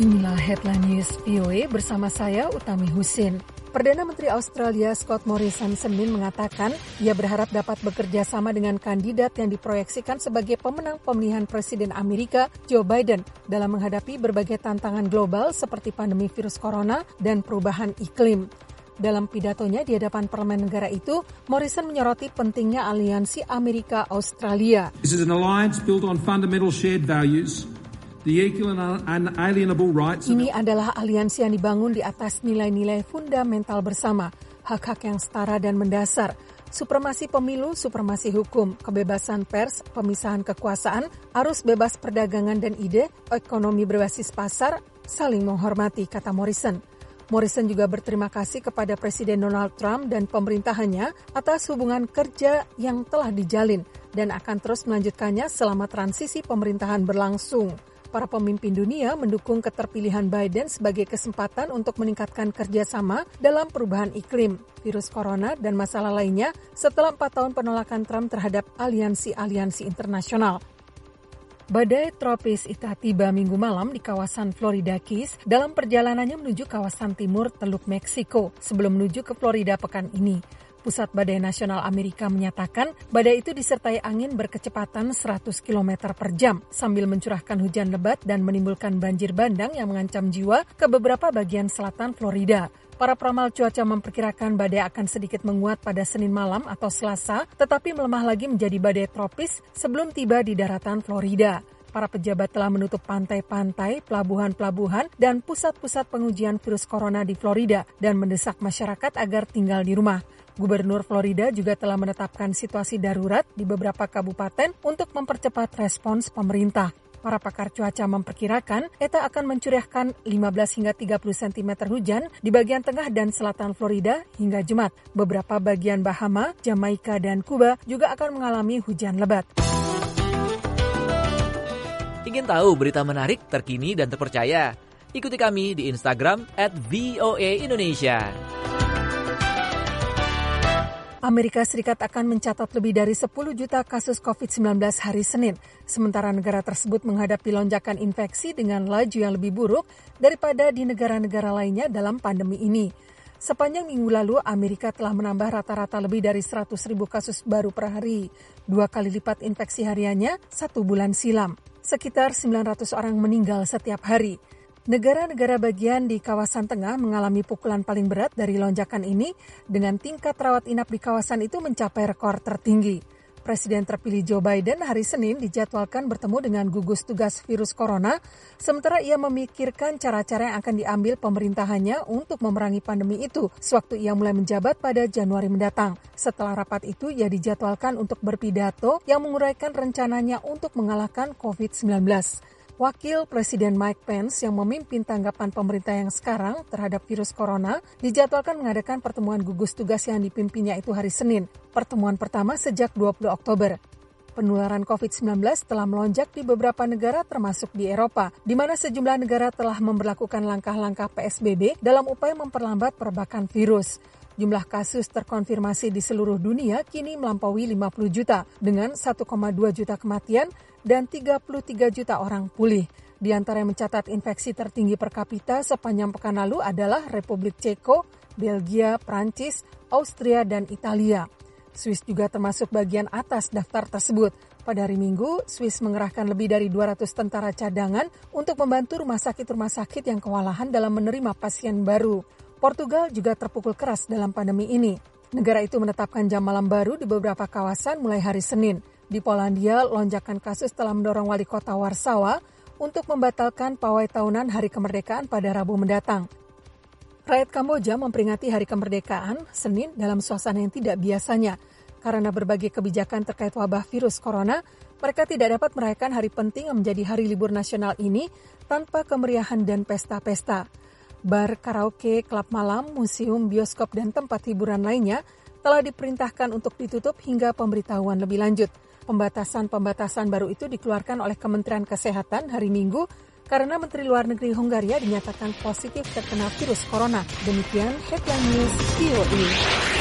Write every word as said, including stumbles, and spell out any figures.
Inilah Headline News V O A bersama saya Utami Husin. Perdana Menteri Australia Scott Morrison Senin mengatakan ia berharap dapat bekerja sama dengan kandidat yang diproyeksikan sebagai pemenang pemilihan Presiden Amerika, Joe Biden, dalam menghadapi berbagai tantangan global seperti pandemi virus corona dan perubahan iklim. Dalam pidatonya di hadapan parlemen negara itu, Morrison menyoroti pentingnya aliansi Amerika-Australia. This is an alliance built on fundamental shared values. Ini adalah aliansi yang dibangun di atas nilai-nilai fundamental bersama, hak-hak yang setara dan mendasar, supremasi pemilu, supremasi hukum, kebebasan pers, pemisahan kekuasaan, arus bebas perdagangan dan ide, ekonomi berbasis pasar, saling menghormati, kata Morrison. Morrison juga berterima kasih kepada Presiden Donald Trump dan pemerintahannya atas hubungan kerja yang telah dijalin dan akan terus melanjutkannya selama transisi pemerintahan berlangsung. Para pemimpin dunia mendukung keterpilihan Biden sebagai kesempatan untuk meningkatkan kerjasama dalam perubahan iklim, virus corona, dan masalah lainnya setelah empat tahun penolakan Trump terhadap aliansi-aliansi internasional. Badai tropis Ita tiba minggu malam di kawasan Florida Keys dalam perjalanannya menuju kawasan timur Teluk Meksiko sebelum menuju ke Florida pekan ini. Pusat Badai Nasional Amerika menyatakan badai itu disertai angin berkecepatan seratus kilometer per jam sambil mencurahkan hujan lebat dan menimbulkan banjir bandang yang mengancam jiwa ke beberapa bagian selatan Florida. Para peramal cuaca memperkirakan badai akan sedikit menguat pada Senin malam atau Selasa, tetapi melemah lagi menjadi badai tropis sebelum tiba di daratan Florida. Para pejabat telah menutup pantai-pantai, pelabuhan-pelabuhan, dan pusat-pusat pengujian virus corona di Florida dan mendesak masyarakat agar tinggal di rumah. Gubernur Florida juga telah menetapkan situasi darurat di beberapa kabupaten untuk mempercepat respons pemerintah. Para pakar cuaca memperkirakan Eta akan mencurahkan lima belas hingga tiga puluh sentimeter hujan di bagian tengah dan selatan Florida hingga Jumat. Beberapa bagian Bahama, Jamaika, dan Kuba juga akan mengalami hujan lebat. Ingin tahu berita menarik, terkini, dan terpercaya? Ikuti kami di Instagram at V O A Indonesia. Amerika Serikat akan mencatat lebih dari sepuluh juta kasus covid sembilan belas hari Senin, sementara negara tersebut menghadapi lonjakan infeksi dengan laju yang lebih buruk daripada di negara-negara lainnya dalam pandemi ini. Sepanjang minggu lalu, Amerika telah menambah rata-rata lebih dari seratus ribu kasus baru per hari, dua kali lipat infeksi hariannya satu bulan silam. Sekitar sembilan ratus orang meninggal setiap hari. Negara-negara bagian di kawasan tengah mengalami pukulan paling berat dari lonjakan ini dengan tingkat rawat inap di kawasan itu mencapai rekor tertinggi. Presiden terpilih Joe Biden hari Senin dijadwalkan bertemu dengan gugus tugas virus corona, sementara ia memikirkan cara-cara yang akan diambil pemerintahannya untuk memerangi pandemi itu sewaktu ia mulai menjabat pada Januari mendatang. Setelah rapat itu, ia dijadwalkan untuk berpidato yang menguraikan rencananya untuk mengalahkan covid sembilan belas. Wakil Presiden Mike Pence yang memimpin tanggapan pemerintah yang sekarang terhadap virus corona dijadwalkan mengadakan pertemuan gugus tugas yang dipimpinnya itu hari Senin, pertemuan pertama sejak dua puluh Oktober. Penularan covid sembilan belas telah melonjak di beberapa negara termasuk di Eropa, di mana sejumlah negara telah memberlakukan langkah-langkah P S B B dalam upaya memperlambat perbakan virus. Jumlah kasus terkonfirmasi di seluruh dunia kini melampaui lima puluh juta dengan satu koma dua juta kematian dan tiga puluh tiga juta orang pulih. Di antara yang mencatat infeksi tertinggi per kapita sepanjang pekan lalu adalah Republik Ceko, Belgia, Prancis, Austria, dan Italia. Swiss juga termasuk bagian atas daftar tersebut. Pada hari Minggu, Swiss mengerahkan lebih dari dua ratus tentara cadangan untuk membantu rumah sakit-rumah sakit yang kewalahan dalam menerima pasien baru. Portugal juga terpukul keras dalam pandemi ini. Negara itu menetapkan jam malam baru di beberapa kawasan mulai hari Senin. Di Polandia, lonjakan kasus telah mendorong wali kota Warsawa untuk membatalkan pawai tahunan Hari Kemerdekaan pada Rabu mendatang. Rakyat Kamboja memperingati Hari Kemerdekaan Senin dalam suasana yang tidak biasanya. Karena berbagai kebijakan terkait wabah virus corona, mereka tidak dapat merayakan hari penting yang menjadi hari libur nasional ini tanpa kemeriahan dan pesta-pesta. Bar, karaoke, klub malam, museum, bioskop, dan tempat hiburan lainnya telah diperintahkan untuk ditutup hingga pemberitahuan lebih lanjut. Pembatasan-pembatasan baru itu dikeluarkan oleh Kementerian Kesehatan hari Minggu karena Menteri Luar Negeri Hongaria dinyatakan positif terkena virus corona. Demikian Headline News V O A.